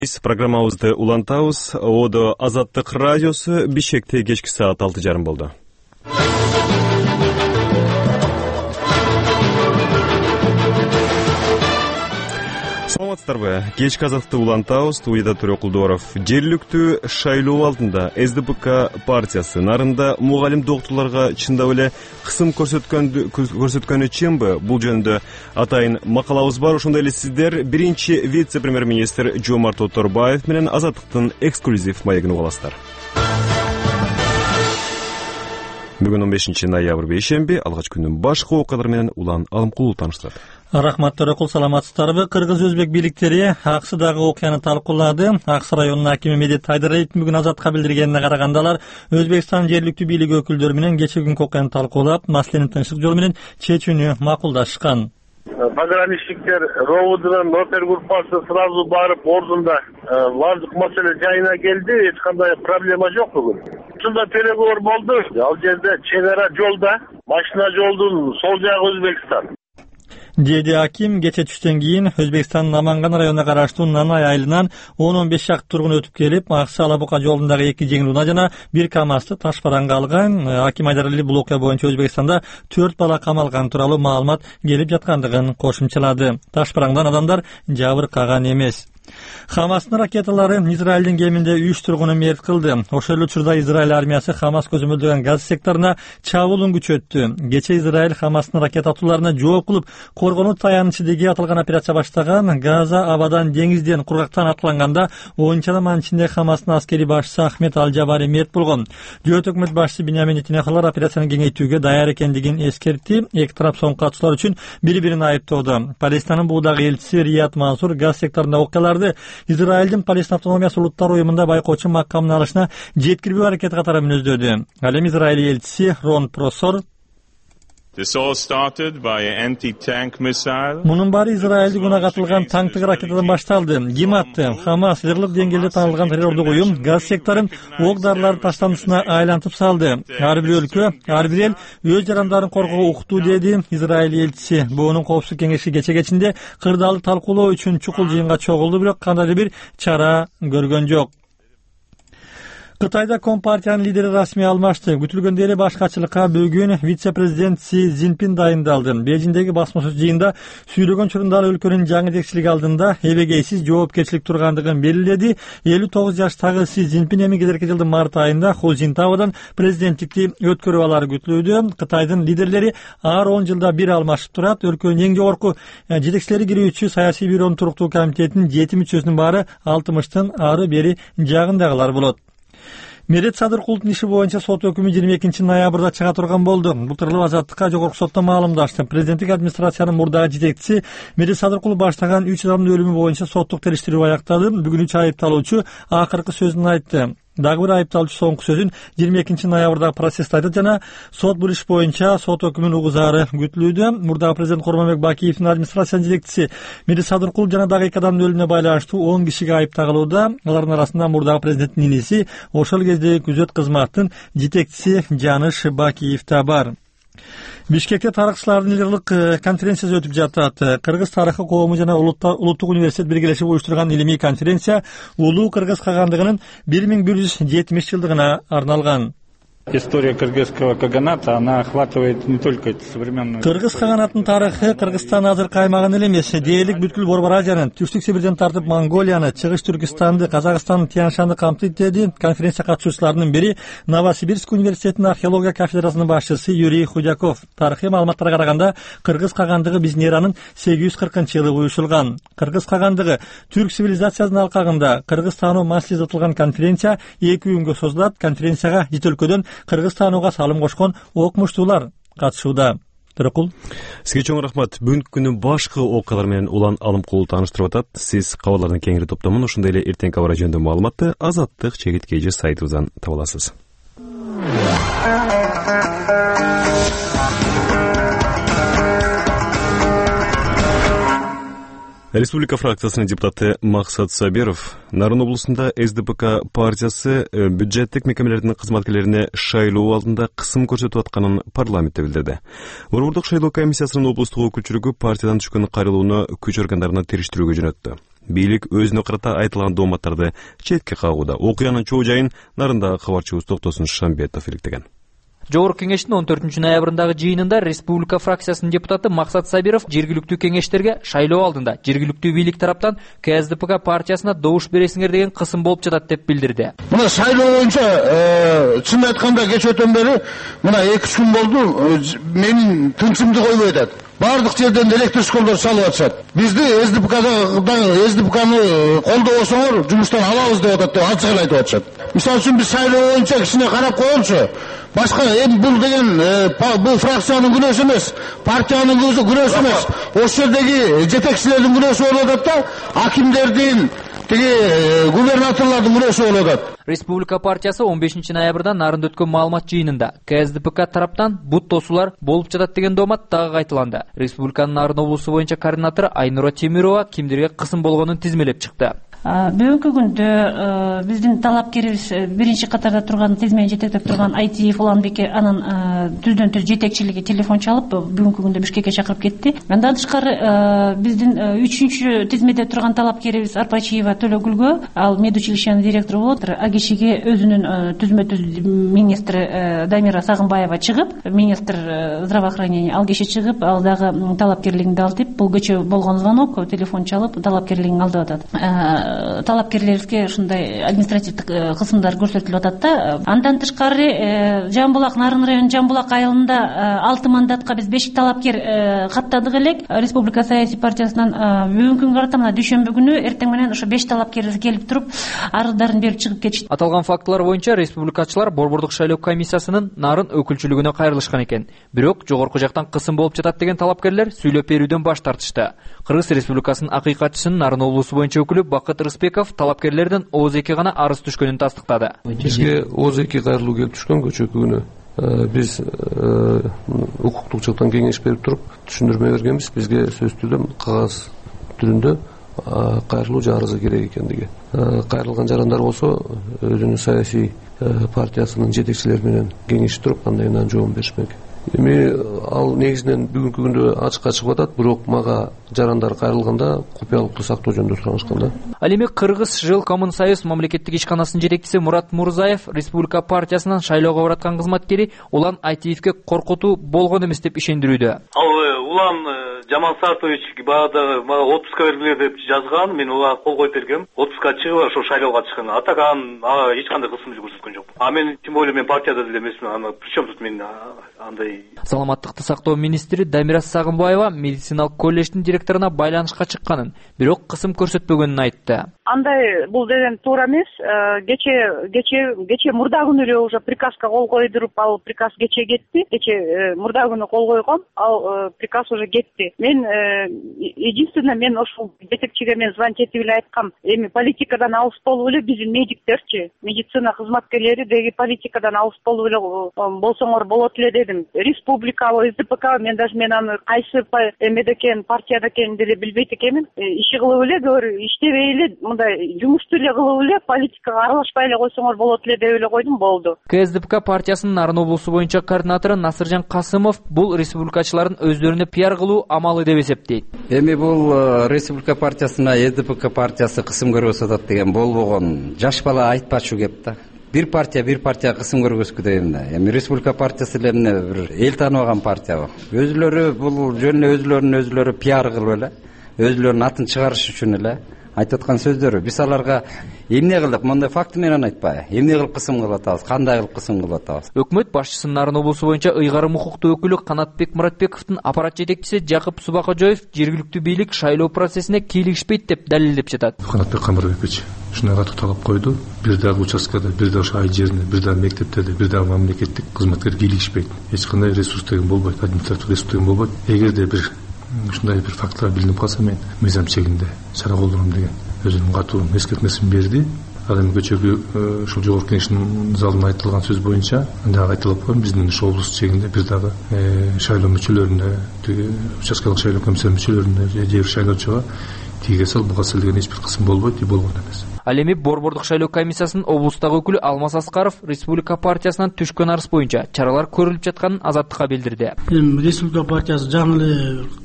Биз программабызды улантабыз. Одо Азаттык радиосу Бишкекте кечки саат 6:30 болду. Саламатсыздарбы? Кечки Азатты улантабыз. Студияда Төрөкулдоров. Жергиликтүү шайлоо алдында СДПК партиясы нарында мугалим доктурларга чындап эле кысым көрсөткөнү чынбы? Бул жөнүндө атайын макалабыз бар. Ошондой эле сиздер биринчи вице-премьер-министр Жомарт Оторбаев менен Азаттыктын эксклюзив маегин угаласыздар. Бүгүн 15 ноябрь бейшемби, алгач күндүн башкы окуялары менен Улан Алымкулов тааныштырат. Рахмат Төрөкул, саламатсыздарбы? Кыргыз-өзбек бийликтери Аксыдагы окуяны талкуулады. Аксы районунун акими Медет Айдараевдин бүгүн Азатка билдиргенине караганда алар Өзбекстан жергиликтүү бийлиги өкүлдөрү менен кечээ күнкү окуяны талкуулап, маселени тынчтык жол менен чечүүнү макулдашкан. Пограничниктер ровдунун опергруппасы сразу барып ордунда бардык маселе жайына келди. Эч кандай проблема жок бүгүн. Ушундай переговор болду. Ал жерде чек ара жолда, машина жолдун сол жагы Өзбекстан. Деди аким кече түштөн кийин Өзбекстандын Наманган районуна караштуу Нанай айылынан 10-15 шакты тургун өтүп келип, Аксы Алабука жолундагы 2 жеңил унаа жана 1 КАМАЗды таш бараңга алган. Аким Айдарали бул окуя боюнча Өзбекстанда 4 бала камалган тууралуу маалымат келип жаткандыгын кошумчалады. Таш бараңдан адамдар жабыркаган эмес. Хамастын ракеталары Израилдин кеминде 3 тургунун мерт кылды. Ошол эле учурда Израиль армиясы Хамас көзөмөлдөгөн Газа секторуна чабуулун күчөттү. Кече Израиль Хамастын ракета атууларына жооп кылып, коргонуу таянычы деги аталган операция баштаган. Газа абадан, деңизден, кургактан атланганда 10 адамдын ичинде Хамастын аскери башчысы Ахмед Аль-Жабари мерт болгон. Жөөт өкмөт башчысы Биньямин Нетаньяху операцияны кеңейтүүгө даяр экендигин эскертти. Эки тарап соңку катышуулар үчүн бири-бирин айыптоодо. Палестинанын буудагы элчиси Рият Мансур Газа секторунда окуяларды Израилдин Палестин автономиясы улуттар уюмунда байкоочу макамын алышына жеткирбөө аракети катары мүнөздөдү. Ал эми Израиль элчиси Рон Просор мунун баары Израилдик унага атылган танктык ракетадан башталды. Ким атты? Хамас жырлык деңгээлде таанылган террордук уюм Газа секторун ок дарылар таштандысына айлантып салды. Ар бир өлкө, ар бир эл өз жарандарын коргоого укуктуу, деди Израиль элчиси. Буунун коопсуздук кеңеши кече кечинде кырдаалды талкуулоо үчүн чукул жыйынга чогулду, бирок кандайдыр бир чара көргөн жок. Кытайда Компартиянын лидери расмий алмашты. Күтүлгөндөй эле башкачылыкка бүгүн вице-президент Си Цзиньпин дайындалды. Бейжиңдеги басма сөз жыйында сүйлөгөн учурунда өлкөнүн жаңы жетекчилиги алдында эбегейсиз жоопкерчилик тургандыгын белгиледи. 59 жаштагы Си Цзиньпин эми келерки жылдын март айында Хузинтаудан президенттикти өткөрүп алары күтүлүүдө. Кытайдын лидерлери ар 10 жылда бир алмашып турат. Өлкөнүн эң жогорку жетекчилери кирүүчү саясий бюронун туруктуу комитетинин 7 мүчөсүнүн баары 60тын ары бери жагындагылар болот. Медет Садыркулдун иши боюнча сот өкүмү 22 ноябрда чыга турган болду. Бул тууралуу Азаттыкка жогорку сотто маалымдашты. Президенттик администрациянын мурдагы жетекчиси Медет Садыркул баштаган 3 адамдын өлүмү боюнча соттук териштирүү аякталды. Бүгүн 3 айыпталуучу акыркы сөзүн айтты. Дагы бир айыпталуучу соңку сөзүн 22 ноябрда процессте айтат жана сот бул иш боюнча сот өкүмүн угузаары күтүлүүдө. Мурдагы президент Курманбек Бакиевдин администрациянын жетекчиси Медет Садыркул жана дагы 2 адамдын өлүмүнө байланыштуу 10 кишиге айып тагылууда. Алардын арасында мурдагы президенттин иниси, ошол кездеги күзөт кызматтын жетекчиси Жаныш Бакиев да бар. Бишкекте тарыхчылардын лидерлик конференциясы өтүп жатат. Кыргыз тарыхы коому жана улуттук университет биргелешип уюштурган илимий конференция улуу Кыргыз кагандыгынын 1170 жылдыгына арналган. История кыргызского каганата, она охватывает не только современную... Кыргыз каганатынын тарыхы Кыргызстан азыркы аймагын эле эмес, дээрлик бүткүл Борбор Азиянын, Түштүк Сибирден тартып Монголияны, Чыгыш Түркистанды, Казакстандын Тянь-Шанды камтыйт, деди конференция катышуучуларынын бири Новосибирск университетинин археология кафедрасынын башчысы Юрий Худяков. Тарыхый маалыматтарга караганда Кыргыз кагандыгы биздин эранын 840-жылы уюшулган. Кыргыз кагандыгы түрк цивилизациясынын алкагында Кыргыз таануу маселеси атылган конференция 2 күнгө созулат. Конференцияга жит өлкөдөн Кыргыз таанууга салым кошкон окумуштуулар катышууда. Төрөкул. Сизге чоң рахмат. Бүгүнкү күндүн башкы окуялары менен Улан Алымкулов тааныштырып атат. Сиз кабарлардын кеңири топтомун ошондой эле эртеңки кабар жөнүндө маалыматты Азаттык чегиткейжи сайтыбыздан таба аласыз. Республика фракциясынын депутаты Максат Сабиров Нарын облусунда СДПК партиясы бюджеттик мекемелердин кызматкерлерине шайлоо алдында кысым көрсөтүп атканын парламентте билдирди. Борбордук шайлоо комиссиясынын облустук өкүлчүлүгү партиядан түшкөн кайрылууну күч органдарына териштирүүгө жөнөттү. Бийлик өзүнө карата айтылган дооматтарды четке кагууда. Окуянын чоо жайын нарындагы кабарчыбыз Токтосун Шамбетов иликтеген. Жогорку кеңештин 14 ноябрындагы жыйынында Республика фракциясынын депутаты Максат Сабиров жергиликтүү кеңештерге шайлоо алдында жергиликтүү бийлик тараптан КСДПК партиясына добуш бересиңер деген кысым болуп жатат деп билдирди. Мына шайлоо боюнча чын айтканда кечөөтөн бери мына 2 күн болду, менин тынчымды койбой атат. Бардык жерден электр школдор салып атышат. Бизди СДПКны колдобосоңор жумуштан алабыз деп атат, деп ачык эле айтып атышат. Мисалы үчүн биз шайлоо боюнча кичине карап коелучу. Башка эми бул деген бул фракциянын күнөөсү эмес, партиянын күнөөсү эмес. Ошол жердеги жетекчилердин күнөөсү болуп атат да, акимдердин, губернаторлордун күнөөсү болуп атат. Республика партиясы 15 ноябрда нарында өткөн маалымат жыйынында КСДПК тараптан бут тосуулар болуп жатат деген доомат дагы кайталанды. Республиканын Нарын облусу боюнча координатору Айнура Темирова кимдерге кысым болгонун тизмелеп чыкты. Бүгүнкү күндө биздин талапкерибиз биринчи катарда турган, тизмени жетектеп турган ITF Уланбеке анын түздөн түз жетекчилиги телефон чалып, бүгүнкү күндө Бишкекке чакырып кетти. Андан тышкары биздин 3-чү тизмеде турган талапкерибиз Арпачиева Төлөгүлгө, ал медучилищенин директору болот, АГИШиге өзүнүн түзмө түз министри Дамира Сагынбаева чыгып, министр здравоохранения ал киши чыгып, ал дагы талапкерлигинди алдып, бул кечээ болгон звонок, телефон чалып, талапкерлигин алдып атат. Талапкерлерибизге ушундай административдик кысымдар көрсөтүлүп атат да. Андан тышкары Жамбулак, Нарын районунун Жамбулак айылында 6 мандатка биз 5 талапкер каттадык элек. Республика саясий партиясынан бүгүнкү күнгө карата мына дүйшөмбү күнү эртең менен ошо 5 талапкерибиз келип туруп, арыздарын берип чыгып кетишти. Аталган фактылар боюнча республикачылар Борбордук шайлоо комиссиясынын Нарын өкүлчүлүгүнө кайрылышкан экен. Бирок жогорку жактан кысым болуп жатат деген талапкерлер сүйлөп берүүдөн баш тартышты. Кыргыз Республикасынын акыйкатчысынын Нарын облусу боюнча өкүлү Бакыт Рыспеков талапкерлерден ОЗ-2 гана арыз түшкөнүн тастыктады. Бизге ОЗ-2 кайрылуу келип түшкөн көчөкү күнү. Биз укуктук жактан кеңеш берип туруп түшүндүрмө бергенбиз. Бизге сөз түрдө кагаз түрүндө кайрылуу арызы керек экендиги. Кайрылган жарандар болсо өзүнүн саясий партиясынын жетекчилери менен кеңешип туруп кандайынан жооп беришмек. Эми ал негизинен бүгүнкү күндө ачыкка чыгып атат, бирок мага жарандар кайрылганда купуялыкты сактоо жөнүндө сурашкан да. Ал эми Кыргыз Жилкоммунсоюз мамлекеттик ишканасынын жетекчиси Мурат Мурзаев Республика партиясынын шайлоого бараткан кызматкери Улан ITF'ге коркутуу болгон эмес деп ишендирүүдө. Улан Жамал Сартович баягы мага отпуска бергиле деп жазган, мен уга кол коюп бергем. Отпуска чыгып ошо шайлоого чыккан. Атакан эч кандай кысым көрсөткөн жок. Мен тем более мен партияда деле эмесмин. Аны причем тут мен андай. Саламаттыкты сактоо министри Дамира Сагынбаева медициналык колледждин директоруна байланышка чыкканын, бирок кысым көрсөтпөгөнүн айтты. Андай бул деген туура эмес. Кече мурда күнү эле уже приказга кол койдуруп, ал приказ кече кетти. Кече мурда күнү кол койгом, ал приказ уже кетти. Мен единственное, мен ошол жетекчиге мен звонить этип эле айткам. Эми политикадан алыс болуп эле биздин медиктерчи, медицина кызматкерлери деги политикадан алыс болуп эле болсоңор болот эле дедим. Республикалык СДПК мен аны кайсы эмеде экен, партияда экенин деле билбейт экенмин. Иши кылып эле, иштебей эле, мындай жумушту эле кылып эле, политикага аралашпай эле койсоңор болот эле деп эле койдум, болду. КСДПК партиясынын Нарын облусу боюнча координатору Насыржан Касымов бул республикачылардын өздөрүнө пиар кылуу амалы деп эсептейт. Эми бул Республика партиясына СДПК партиясы кысым көрүп атат деген болбогон жаш бала айтпачу кеп да. Бир партия кысым көргөзгү дейм да. Эми Республика партиясы эле бир эл тааныбаган партия. Өзүлөрү бул жөнүндө өзүлөрү пиар кылып эле, өзүлөрүнүн атын чыгарыш үчүн эле айтып аткан сөздөрү. Биз аларга эмне кылдык, мондай факты менен айтпай. Эмне кылып кысым кылып атабыз, кандай кылып кысым кылып атабыз. Өкмөт башчысынын Нарын облусу боюнча ыйгарым укуктуу өкүлү Канатбек Муратбековдун аппарат жетекчиси Жакып Субакожоев жергиликтүү бийлик шайлоо процессине кийлигишпейт деп далилдеп жатат. Канатбек Камарбекович ушундай талап койду. Бир дагы участкада, бир дагы ошо ай жеринде, бир дагы мектептерде, бир дагы мамлекеттик кызматкер кийлигишпейт. Эч кандай ресурс деген болбойт, административдик ресурс деген болбойт. Эгерде бир ушундай бир фактылар билинип калса, мен мыйзам чегинде чара колдоном деген өзүнүн катуу эскертмесин берди. Ал эми көчөгү ушул жогорку кеңештин залында айтылган сөз боюнча дагы айтылып койгон, биздин ушул облус чегинде бир дагы шайлоо мүчөлөрүнө, участкалык шайлоо комиссия мүчөлөрүнө же бир шайлоочуга тийге сал буга сал деген эч бир кысым болбойт, болгон эмес. Ал эми Борбордук шайлоо комиссиясынын облустагы өкүлү Алмаз Аскаров Республика партиясынан түшкөн арыз боюнча чаралар көрүлүп жатканын Азаттыкка билдирди. Республика партиясы жаңы эле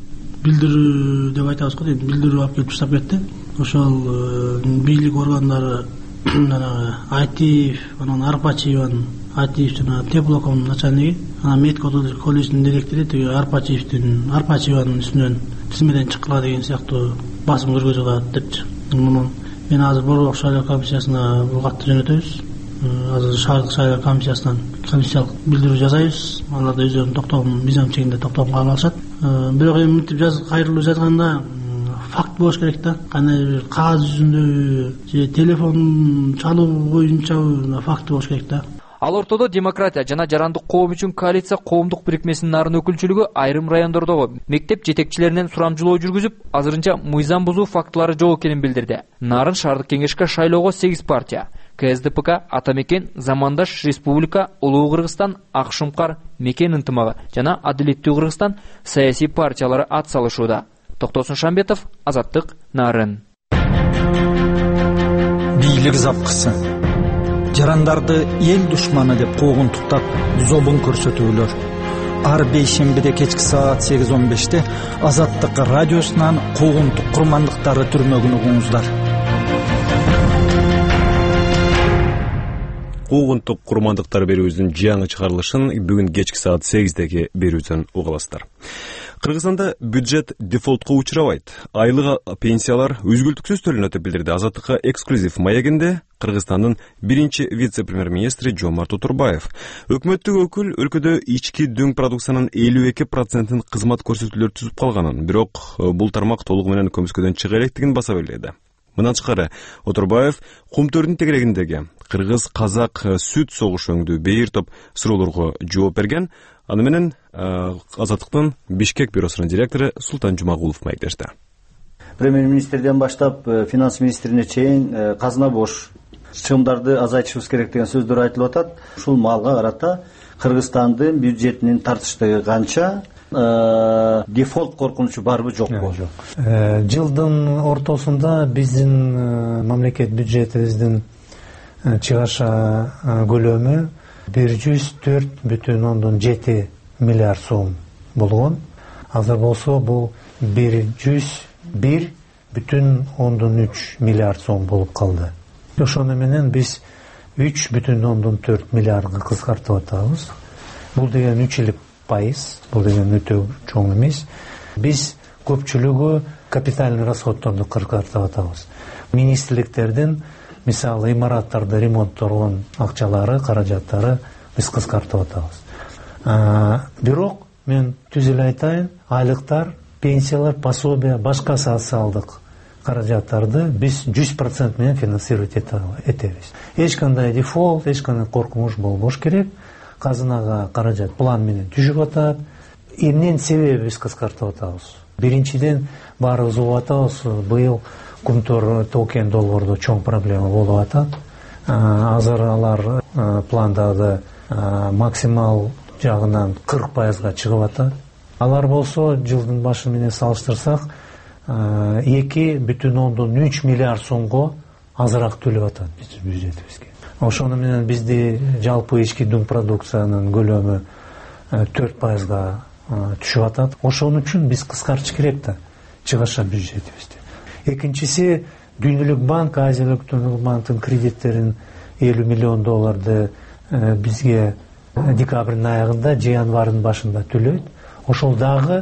билдирүү деп айтабыз го дейт, билдирүү алып келип таштап кетти. Ошол бийлик органдары жанагы Айтиев, анан Арпачиеван, Айтиев жана Теплоком начальниги, анан Медко колледжинин директору тиги Арпачиеванын үстүнөн тизмеден чыккыла деген сыяктуу басым көргөзүп атат депчи. Мунун мен азыр Борбордук шайлоо комиссиясына бул катты жөнөтөбүз. Азыр шаардык шайлоо комиссиясынан комиссиялык билдирүү жасайбыз. Алар да өздөрүнүн токтомун мыйзам чегинде токтом кабыл алышат. Бирок эми мынтип кайрылуу жазганда факт болуш керек да. Кандай бир кагаз жүзүндө же телефон чалуу боюнча факт болуш керек да. Ал ортодо демократия жана жарандык коом үчүн коалиция коомдук бирикмесинин нарын өкүлчүлүгү айрым райондордогу мектеп жетекчилеринен сурамжылоо жүргүзүп, азырынча мыйзам бузуу фактылары жок экенин билдирди. Нарын шаардык кеңешке шайлоого 8 партия КСДПК, Атамекен, Замандаш Республика, Улуу Кыргызстан, Ак Шумкар, Мекен ынтымагы жана Адилеттүү Кыргызстан саясий партиялары ат салышууда. Токтосун Шамбетов, Азаттык, Нарын. Бийлик запкысы. Жарандарды эл душманы деп куугунтуктап, зобун көрсөтүүлөр. Ар бейшембиде кечки саат 8:15 Азаттык радиосунан куугунтук курмандыктары түрмөгүн угуңуздар. Куугунтук курмандыктар берүүбүздүн жаңы чыгарылышын бүгүн кечки саат 8-деги берүүдөн угаласыздар. Кыргызстанда бюджет дефолтко учурабайт. Айлык пенсиялар үзгүлтүксүз төлөнөт деп билдирди Азаттыкка эксклюзив маегинде Кыргызстандын биринчи вице-премьер-министри Жомарт Отурбаев. Өкмөттүк өкүл өлкөдө ички дөң продукциянын 52%-ын кызмат көрсөтүүлөр түзүп калганын, бирок бул тармак толугу менен көмүскөдөн чыга электигин баса белгиледи. Мындан тышкары Отурбаев Кумтөрдүн тегерегиндеги кыргыз-казак сүт согуш өңдүү бейир топ суроолорго жооп берген. Аны менен Азаттыктын Бишкек бюросунун директору Султан Жумагулов маектешти. Премьер-министрден баштап финанс министрине чейин казына бош, чыгымдарды азайтышыбыз керек деген сөздөр айтылып атат. Ушул маалга карата Кыргызстандын бюджетинин тартыштыгы канча, дефолт коркунучу барбы жокпу? Жылдын ортосунда биздин мамлекет бюджетибиздин чыгаша көлөмү 104,7 миллиард сом болгон. Азыр болсо бул 101,3 миллиард сом болуп калды. Ошону менен биз 3,4 миллиардга кыскартып атабыз. Бул деген 3,5%, бул деген өтө чоң эмес. Биз көпчүлүгү капитальный расходторду кыскартып атабыз. Министрликтердин мисалы имараттарды ремонтторгон акчалары, каражаттары биз кыскартып атабыз. Бирок мен түз эле айтайын, айлыктар, пенсиялар, пособия, башка социалдык каражаттарды биз 100% менен финансировать этебиз. Эч кандай дефолт, эч кандай коркунуч болбош керек. Казынага каражат план менен түшүп атат. Эмнен себеби биз кыскартып атабыз? Биринчиден баарыбыз угуп атабыз, быйыл Кумтөр токен долбоордо чоң проблема болуп атат. Азыр алар пландагы максимал жагынан 40%га чыгып атат. Алар болсо жылдын башы менен салыштырсак 2,3 миллиард сомго азыраак төлөп атат биздин бюджетибизге. Ошону менен бизди жалпы ички дөң продукциянын көлөмү 4%га түшүп атат. Ошон үчүн биз кыскартыш керек да чыгаша бюджетибизди. Экинчиси, Дүйнөлүк банк, Азиялык Дүйнөлүк банктын кредиттерин $50 миллион бизге декабрдын аягында же январдын башында төлөйт. Ошол дагы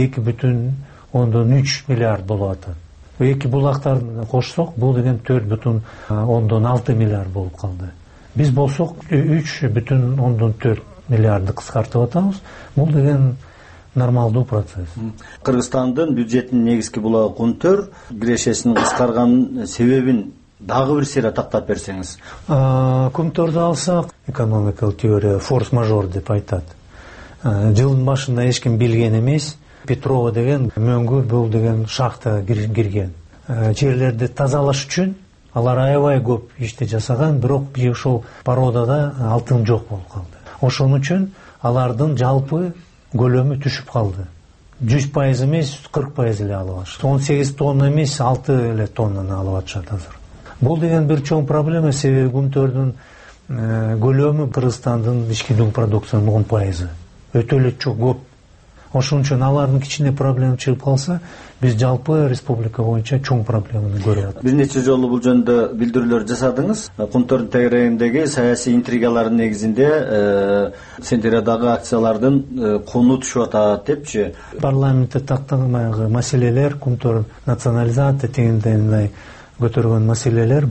2,3 миллиард болуп атат. Эки булактарды кошсок, бул деген 4,6 миллиард болуп калды. Биз болсок 3,4 миллиардды кыскартып атабыз. Бул деген нормалдуу процесс. Кыргызстандын бюджетинин негизги булагы Кумтөр кирешесинин кыскарганын себебин дагы бир сыйра тактап берсеңиз. Кумтөрдү алсак, экономикалык теория форс-мажор деп айтат. Жылдын башында эч ким билген эмес, Петрова деген мөңгү бул деген шахтага кирген. Жерлерди тазалаш үчүн алар аябай көп ишти жасаган, бирок ошол породада алтын жок болуп калды. Ошон үчүн алардын жалпы көлөмү түшүп калды. 100% эмес, 40% эле алып атышат. 18 тонна эмес, 6 эле тоннаны алып атышат азыр. Бул деген бир чоң проблема, себеби Кумтөрдүн көлөмү Кыргызстандын ички дөң продукциянын 10%. Өтө эле көп. ошон үчүн алардын кичине проблема чыгып калса, биз жалпы республика боюнча чоң проблеманы көрүп атабыз. Бир нече жолу бул жөнүндө билдирүүлөр жасадыңыз. Кумтөрдүн тегерегиндеги саясий интригалардын негизинде Сентириядагы акциялардын куну түшүп атат депчи. Парламентте такталмагы маселелер, Кумтөр национализация дегендей көтөргөн маселелер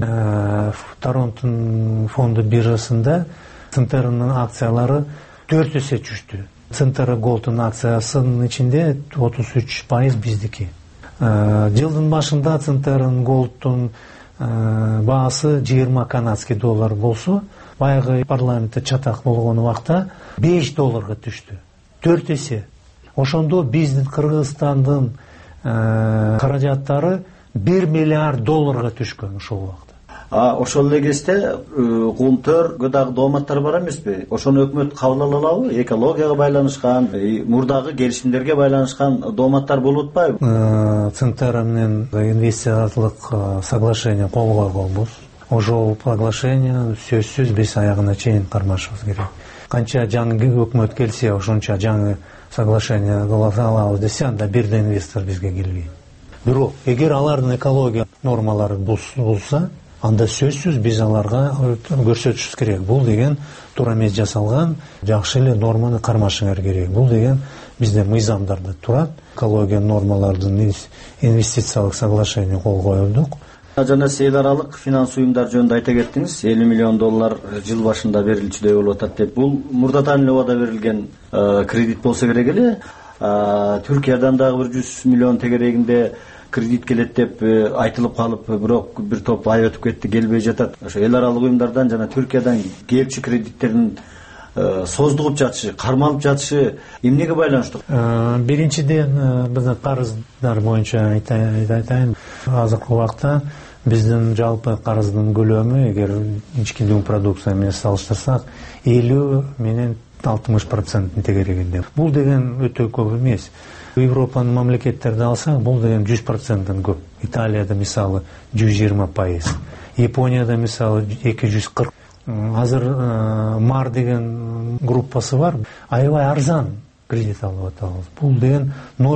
Торонто фонду биржасында Центрнын акциялары 4 эсе түштү. Центр Голдтун акциясынын ичинде 33% биздики. Жылдын башында Центр Голдтун баасы 20 канадский доллар болсо, баягы парламентте чатак болгон убакта $5 түштү. 4 эсе. Ошондо биздин Кыргызстандын каражаттары $1 миллиард түшкөн ошол убакта. Ошол эле кезде Кумтөргө дагы дооматтар бар эмеспи? Ошону өкмөт кабыл ала алабы? Экологияга байланышкан, мурдагы келишимдерге байланышкан дооматтар болуп атпайбы? Центр менен инвестициялык соглашение кол койгонбуз. Ошол соглашение сөзсүз биз аягына чейин кармашыбыз керек. Канча жаңы өкмөт келсе, ошонча жаңы соглашение кыла алабыз десе, анда бир да инвестор бизге келбейт. Бирок эгер алардын экология нормалары булса, анда сөзсүз биз аларга көрсөтүшүбүз керек. Бул деген туура эмес жасалган, жакшы эле норманы кармашыңар керек. Бул деген бизде мыйзамдарда турат. Экология нормалардын инвестициялык соглашение кол коюлдук. Жана эл аралык финанс уюмдар жөнүндө айта кеттиңиз. $50 миллион жыл башында берилчүдөй болуп атат деп. Бул мурдатан эле убада берилген кредит болсо керек эле. Түркиядан дагы 100 миллион тегерегинде кредит келет деп айтылып калып, бирок бир топ ай өтүп кетти, келбей жатат. Ошо эл аралык уюмдардан жана Түркиядан келчү кредиттердин создугуп жатышы, кармалып жатышы эмнеге байланыштуу? Биринчиден, биздин карыздар боюнча айтайын. Азыркы убакта биздин жалпы карыздын көлөмү, эгер ички дүң продукция менен салыштырсак, 50 менен 60% тегерегинде. Бул деген өтө көп эмес. Европанын мамлекеттерди алсак, бул деген 100%-тан көп. Италияда мисалы 120%, Японияда мисалы 240%. Азыр Мар деген группасы бар, аябай арзан кредит алып атабыз. Бул деген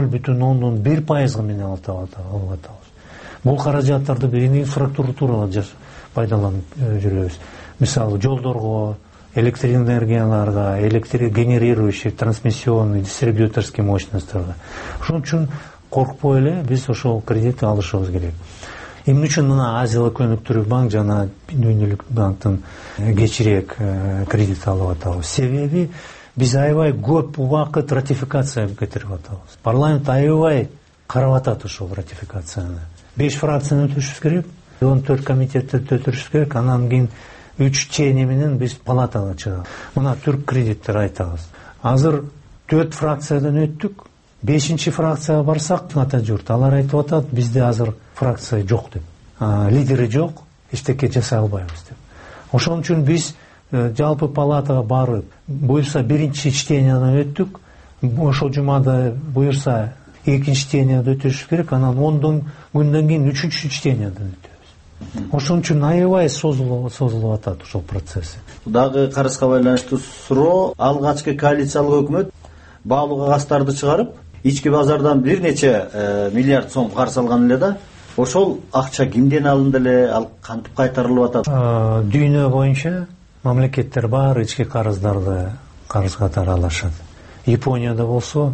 0,1% менен алып атабыз. Бул каражаттарды биз инфраструктурага пайдаланып жүрөбүз. Мисалы жолдорго, электроэнергияларга, электрогенерирующий, трансмиссионный, дистрибьюторский мощностьтарга. Ошон үчүн коркпой эле биз ошол кредит алышыбыз керек. Эмне үчүн мына Азиялык өнүктүрүү банк жана Дүйнөлүк банктын кечирээк кредит алып атабыз. Себеби биз аябай көп убакыт ратификация кетирип атабыз. Парламент аябай карап атат ошол ратификацияны. 5 фракцияны өтүшүбүз керек, 14 комитетти өтүшүбүз керек, анан кийин 3 чейни менен биз палатага чыгабыз. Мына түрк кредиттер айтабыз. Азыр 4 фракциядан өттүк. 5-чи фракцияга барсак, ата журт алар айтып атат, бизде азыр фракция жок деп. Лидери жок, эчтеке жасай албайбыз деп. Ошон үчүн биз жалпы палатага барып, буюрса биринчи чтениядан өттүк. Ошол жумада буюрса экинчи чтенияда өтүшүш керек, анан 10 күндөн кийин 3-чү чтениядан өтөбүз. Ошон үчүн аябай созулуп атат ошол процесс. Дагы карызга байланыштуу суроо, алгачкы коалициялык өкмөт баалуу кагаздарды чыгарып, ички базардан бир нече миллиард сом карыз алган эле да. Ошол акча кимден алынды эле, ал кантип кайтарылып атат? Дүйнө боюнча мамлекеттер бар ички карыздарды карыз катары алышат. Японияда болсо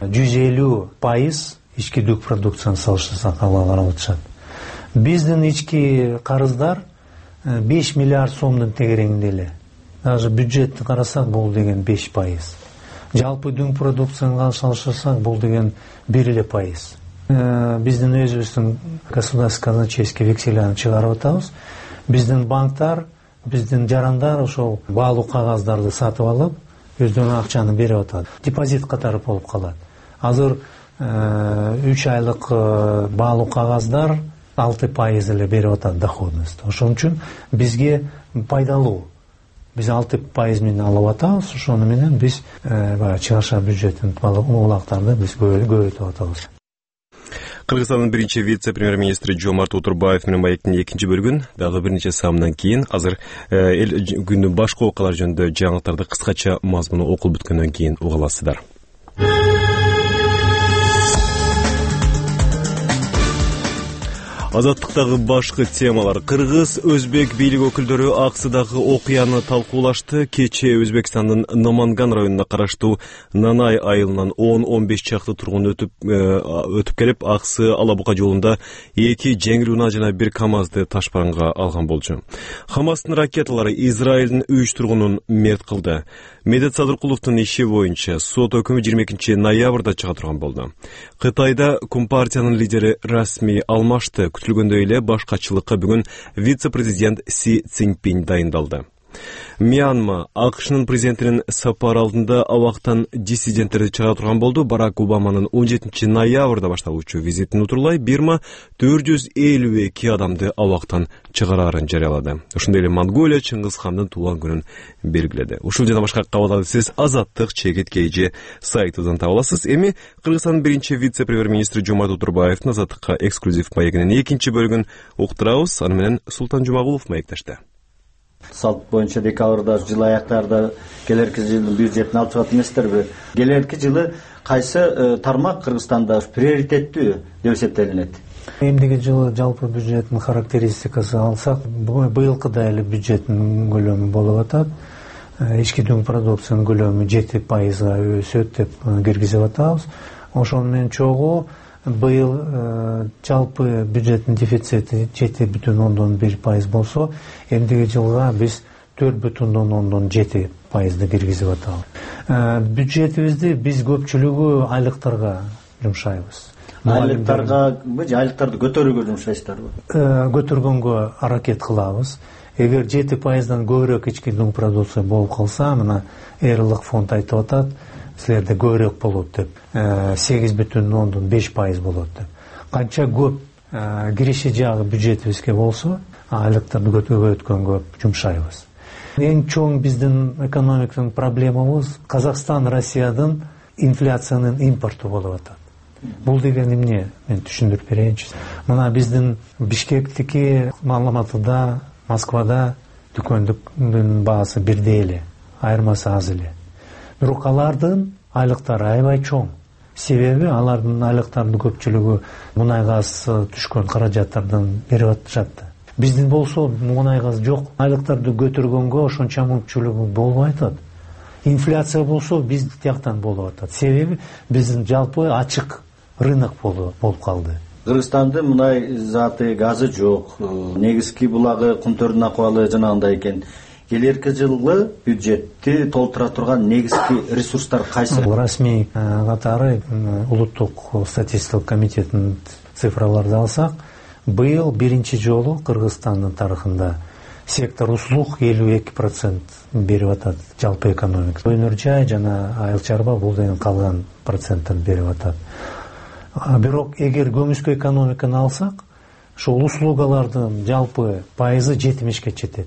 150% ички дүк продукцияны салыштырсак алып атышат. Биздин ички карыздар 5 миллиард сомдун тегерегинде эле. Даже бюджетти карасак, бул деген 5%. Жалпы дүң продукцияны салыштырсак, бул деген 1%. Биздин өзүбүздүн государственный казначейский векселяны чыгарып атабыз. Биздин банктар, биздин жарандар ошол баалуу кагаздарды сатып алып, өздөрүнүн акчаны берип атат. Депозит катары болуп калат. Азыр 3 айлык баалуу кагаздар 6% эле берип атат доходность. Ошон үчүн бизге пайдалуу. Биз 6% менен алып атабыз, ошону менен биз чыгаша бюджеттин улактарды биз көбөйтүп атабыз. Кыргызстандын биринчи вице-премьер-министри Жомарт Утурбаев менен маектин экинчи бөлүгүн дагы бир нече саамдан кийин азыр эл күндүн башка окуялар жөнүндө жаңылыктарды кыскача мазмуну окулуп бүткөндөн кийин уга аласыздар. Азаттыктагы башкы темалар. Кыргыз, өзбек бийлик өкүлдөрү Аксыдагы окуяны талкуулашты. Кечээ Өзбекстандын Наманган районуна караштуу Нанай айылынан 10-15 чакты тургун өтүп келип, Аксы Алабука жолунда 2 жеңил унаа жана 1 КАМАЗды ташпаранга алган болчу. Хамастын ракеталары Израилдин 3 тургунун мерт кылды. Медет Садыркуловдун иши боюнча сот өкүмү 22 ноябрда чыга турган болду. Кытайда Компартиянын лидери расмий алмашты. Күтүлгөндөй эле башкачылыкка бүгүн вице-президент Си Цзиньпин дайындалды. Мьянма АКШнын президентинин сапары алдында абактан диссиденттерди чыгара турган болду. Барак Обаманын 17 ноябрда башталуучу визитин утурлай Бирма 452 адамды абактан чыгарарын жарыялады. Ошондой эле Монголия Чыңгыз хандын туулган күнүн белгиледи. Ушул жана башка кабарларды сиз Азаттык чегит KG сайтыбыздан таба аласыз. Эми Кыргызстандын биринчи вице-премьер-министри Жомарт Отурбаевдин Азаттыкка эксклюзив маегинин экинчи бөлүгүн уктурабыз. Аны менен Султан Жумагулов маектешти. Салт боюнча декабрда жыл аяктарында келерки жылдын бюджетин алып чыгат эместерби? Келерки жылы кайсы тармак Кыргызстанда приоритеттүү деп эсептелинет? Эмдиги жылы жалпы бюджеттин характеристикасы алсак, быйылкыда эле бюджеттин көлөмү болуп атат. Ички дүң продукциянын көлөмү 7%-га өсөт деп киргизип атабыз. Ошону менен чогуу быйыл жалпы бюджеттин дефицити 7,1% болсо, эмдиги жылга биз 4,7% киргизип атабыз. Бюджетибизди биз көпчүлүгү айлыктарга жумшайбыз. Айлыктарды көтөрүүгө жумшайсыздарбы? Көтөргөнгө аракет кылабыз. Эгер 7%дан көбүрөөк ички дүң продукция болуп калса, мына Эрлик фонд айтып атат, силерде көбүрөөк болот деп, 8,5% болот деп. Канча көп кириши жагы бюджетибизге болсо, айлыктарды көтөргөнгө жумшайбыз. Эң чоң биздин экономиканын проблемабыз Казакстан, Россиядын инфляциянын импорту болуп атат. Бул деген эмне? Мен түшүндүрүп берейинчи. Мына биздин Бишкектики, Алматыда, Москвада дүкөндүн баасы бирдей эле, айырмасы аз эле. Бирок алардын айлыктары аябай чоң. Себеби алардын айлыктарынын көпчүлүгү мунай газ түшкөн каражаттардан берип атышат. Биздин болсо мунай газ жок. Айлыктарды көтөргөнгө ошончо мүмкүнчүлүгү болбой атат. Инфляция болсо биз тияктан болуп атат. Себеби биздин жалпы ачык рынок болуп калды. Кыргызстандын мунай заты, газы жок. Негизги булагы, кумтөрдүн акыбалы жанагындай экен. Келерки жылы бюджетти толтура турган негизги ресурстар кайсы? Расмий катары улуттук статистикалык комитеттин цифраларды алсак, быйыл биринчи жолу Кыргызстандын тарыхында сектор услуг 52% берип атат жалпы экономика. Өнөр жай жана айыл чарба бул деген калган проценттен берип атат. Бирок эгер көмүскө экономиканы алсак, ошол услугалардын жалпы пайызы 70-ке жетет.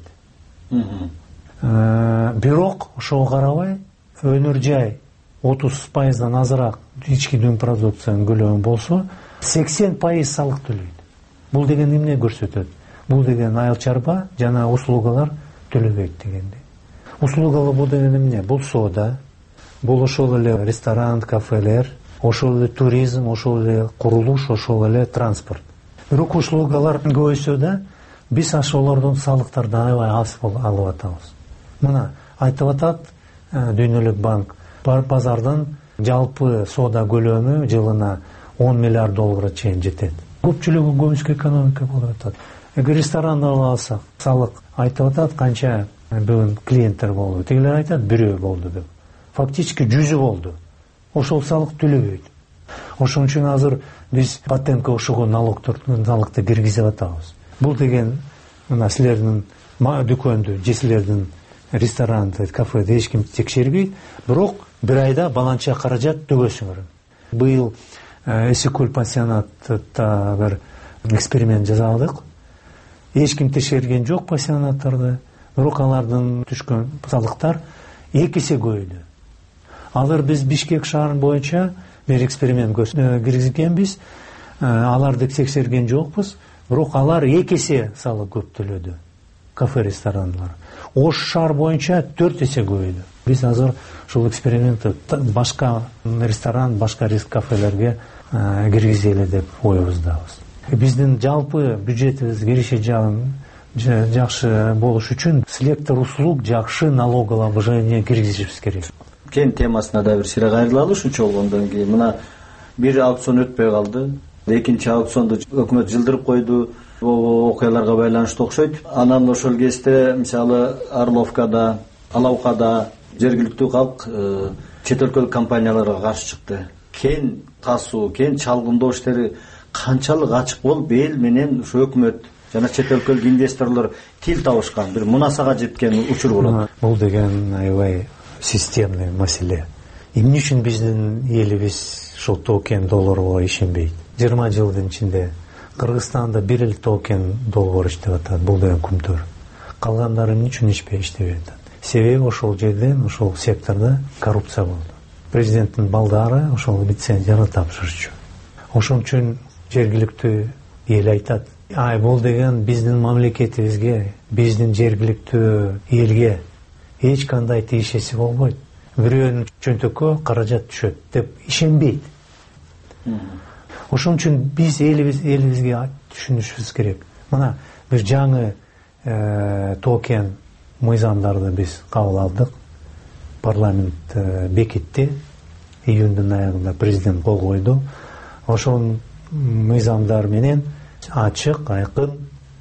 Бирок ошого карабай өнөр жай 30%дан азыраак ички дүң продукциянын көлөмү болсо 80% салык төлөйт. Бул деген эмне көрсөтөт? Бул деген айыл чарба жана услугалар төлөбөйт дегенди. Услугалар бул деген эмне? Бул соода, бул ошол эле ресторан, кафелер, ошол эле туризм, ошол эле курулуш, ошол эле транспорт. Бирок услугалар көбөйсө да биз ошолордун салыктарды аябай аз алып атабыз. Мына айтып атат Дүйнөлүк банк, базардын жалпы соода көлөмү жылына $10 миллиард чейин жетет. Көпчүлүгү көмүскө экономика болуп атат. Эгер ресторанды алсак, салык айтып атат канча бүгүн клиенттер болду. Тегилер айтат бирөө болду деп. Фактически 100 болду. Ошол салык төлөбөйт. Ошон үчүн азыр биз патентке окшогон налогду киргизип атабыз. Бул деген мына силердин дүкөндү, же силердин ресторанды, кафеди эч ким текшербейт, бирок бир айда баланча каражат төгөсүңөр. Быйыл Эсикөл пансионатта бир эксперимент жасадык. Эч ким текшерген жок пансионаттарды, бирок алардын түшкөн салыктар 2 эсе көбөйдү. Алар биз Бишкек шаарын боюнча бир эксперимент киргизгенбиз. Аларды текшерген жокпуз, бирок алар 2 эсе салык көп төлөдү. Кафе, ресторандар. Ош шаар боюнча 4 эсе көбөйдү. Биз азыр ушул экспериментти башка ресторан, башка кафелерге киргизели деп оюбуздабыз. биздин жалпы бюджетибиз кирişи жакшы болуш үчүн селектор услуг жакшы налогообложение киргизишибиз керек. Кен темасына да бир сыйра кайрылалы. Ушунча болгондон кийин мына бир аукцион өтпөй калды. Экинчи аукционду өкмөт жылдырып койду. Окуяларга байланыштуу окшойт. Анан ошол кезде мисалы Орловкада, Алаукада жергиликтүү калк чет өлкөлүк компанияларга каршы чыкты. Кен тасуу, кен чалгындоо иштери канчалык ачык болуп, эл менен ушу өкмөт жана чет өлкөлүк инвесторлор тил табышкан бир мунасага жеткен учур болот. Бул деген аябай системный маселе. Эмне үчүн биздин элибиз ушул токен долларга ишенбейт? 20 жылдын ичинде Кыргызстанда бир эле токен доллар иштеп атат. Бул деген күмтөр. Калгандары эмне үчүн иштебей атат? Себеби ошол жерден, ошол сектордо коррупция болду. Президенттин балдары ошол лицензияны тапшырчу. Ошон үчүн жергиликтүү эл айтат, бул деген биздин мамлекетибизге, биздин жергиликтүү элге эч кандай тиешеси болбойт. Бирөөнүн чөнтөккө каражат түшөт деп ишенбейт. Ошон үчүн биз элибизге түшүнүшүбүз керек. Мына бир жаңы токен мыйзамдарды биз кабыл алдык. Парламент бекитти. Июндун аягында президент кол койду. Ошол мыйзамдар менен ачык, айкын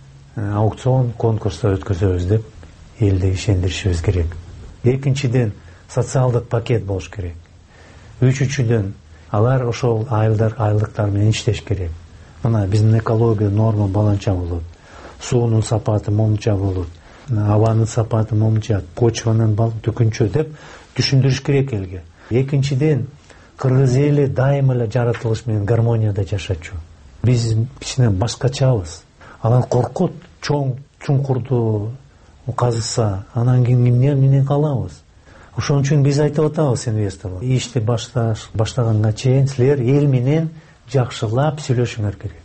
аукцион, конкурстар өткөзөбүз деп элди ишендиришибиз керек. Экинчиден, социалдык пакет болуш керек. Үчүнчүдөн, алар ошол айлыктар менен иштеш керек. Мына биздин экология норма баланча болот. Суунун сапаты момча болот. Абанын сапаты момча, почванын түкүнчө деп түшүндүрүш керек элге. Экинчиден, кыргыз эли дайыма эле жаратылыш менен гармонияда жашачу. Биз кичине башкачабыз. Анан коркут, чоң чуңкурду казса, анан кийин эмне менен калабыз? Ошон үчүн биз айтып атабыз инвесторлорго. Ишти баштаганга чейин силер эл менен жакшылап сүйлөшүңөр керек.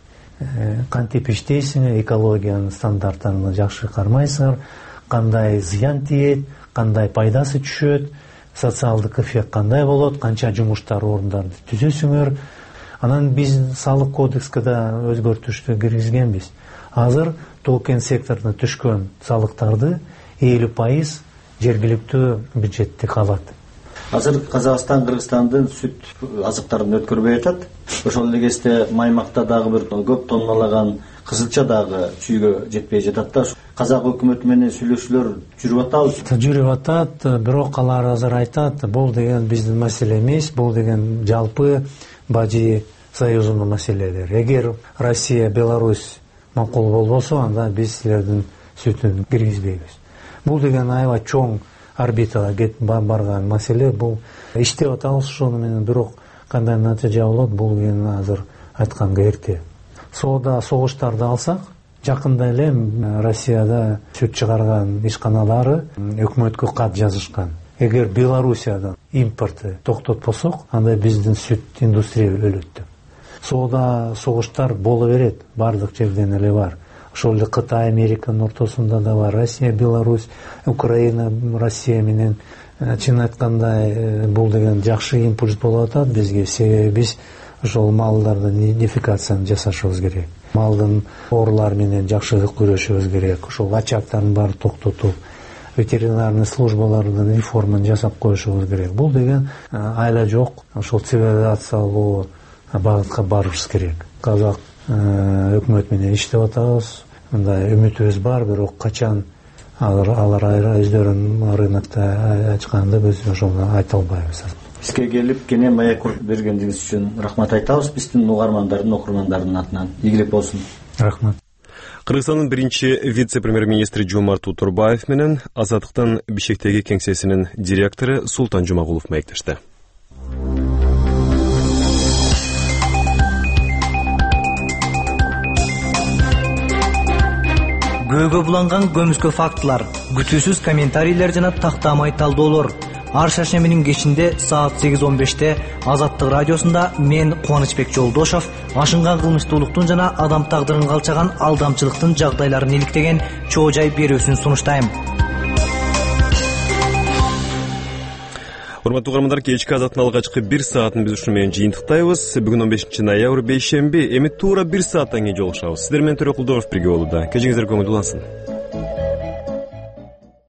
Кантип иштейсиңер, экологиянын стандарттарын жакшы кармайсыңар, кандай зыян тиет, кандай пайдасы түшөт, социалдык эффект кандай болот, канча жумуштар орундарды түзөсүңөр. Анан биз салык кодекске да өзгөртүштү киргизгенбиз. Азыр токен секторуна түшкөн салыктарды 50% жергиликтүү бюджетти алат. Азыр Казакстан Кыргызстандын сүт азыктарын өткөрбөй атат. Ошол эле кезде Маймакта дагы бир көп тонналаган кызылча дагы чүйгө жетпей жатат да. Казак өкмөтү менен сүйлөшүүлөр жүрүп атабыз. Жүрүп атат, бирок алар азыр айтат, бул деген биздин маселе эмес, бул деген жалпы Бажи союзунун маселелери. Эгер Россия, Беларусь макул болбосо, анда биз силердин сүтүн киргизбейбиз. Бул деген аябай чоң орбитага барган маселе. Бул иштеп атабыз ошону менен, бирок кандай натыйжа болот, бул деген азыр айтканга эрте. Соода согуштарды алсак, жакында эле Россияда сүт чыгарган ишканалары өкмөткө кат жазышкан. Эгер Белоруссиядан импортты токтотпосок, анда биздин сүт индустрия өлөт деп. Соода согуштар боло берет, бардык жерден эле бар. Ошол эле Кытай, Американын ортосунда да бар. Россия, Беларусь, Украина, Россия менен чын айтканда бул деген жакшы импульс болуп атат бизге. Себеби биз ошол малдардын идентификациясын жасашыбыз керек. Малдын оорулар менен жакшы күрөшүбүз керек. Ошол ачактарын баарын токтотуп, ветеринарный службалардын реформаны жасап коюшубуз керек. Бул деген айла жок, ошол цивилизациялуу багытка барышыбыз керек. Казак өкмөт менен иштеп атабыз. Мындай үмүтүбүз бар, бирок качан алар өздөрүнүн рынокто ачканды биз ошону айта албайбыз. Бизге келип кене маек бергениңиз үчүн рахмат айтабыз биздин угармандардын, окурмандардын атынан. Ийгилик болсун. Рахмат. Кыргызстандын биринчи вице-премьер-министри Жомарт Утурбаев менен Азаттыктын Бишкектеги кеңсесинин директору Султан Жумагулов маектешти. Көөгө буланган көмүскө фактылар, күтүүсүз комментарийлер жана тактамай талдоолор. Ар шаршембинин кечинде саат 8:15-те Азаттык радиосунда мен Кубанычбек Жолдошов ашынган кылмыштуулуктун жана адам тагдырын калчаган алдамчылыктын жагдайларын иликтеген чоо жай берүүсүн сунуштайм. Урматтуу угармандар, кечки азаттын алгачкы 1 саатын биз ушуну менен жыйынтыктайбыз. Бүгүн 15 ноябрь бейшемби, эми туура 1 сааттан кийин жолугушабыз. Сиздер менен Төрөкулдоров бирге болууда. Кечиңиздер көңүл улансын.